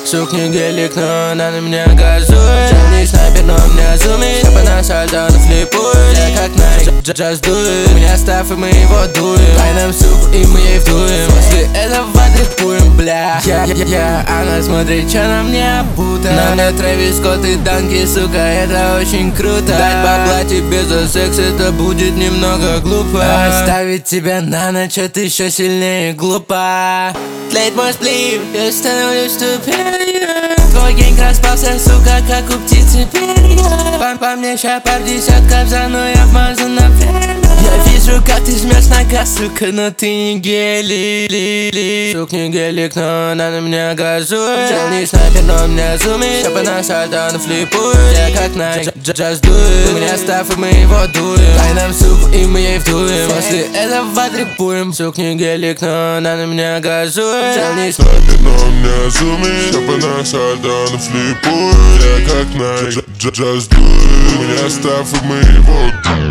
Сукни гелик, но она на меня газует. Не снайпер, но меня зумит. Я на сальто, но флипует. Я как Nike, just do it. У меня став, и мы его дуем. Дай нам суп, и мы ей вдуем. После этого ватрипуем, бля. Она смотрит, чё на мне обута. На мне Трэвис Скотт и Данки, сука, это очень круто. Дать бабла тебе за секс, это будет немного глупо. Оставить тебя на ночь, это еще сильнее глупо. Тлеет мой сплив, я становлюсь тупее. Твой генг распался, сука, как у птицы перья. По мне ща пар десятков, за мной я вмазан на время. Я вижу, как ты жмешь нога, сука, но ты не гелик. Сук не гелик, но она на меня газует. Не снайпер, но меня зумит. Я на сальто, но флипует. Я как Nike, just do it. У меня став, и мы его дуем. Дай нам суп, и мы ей вдуем. После этого ватрипуем. Сук не гелик, но она на меня газует. Не снайпер, но меня зумит. Я на сальто, но флипует. Я как Nike, just do it. У меня став, и мы его дуем.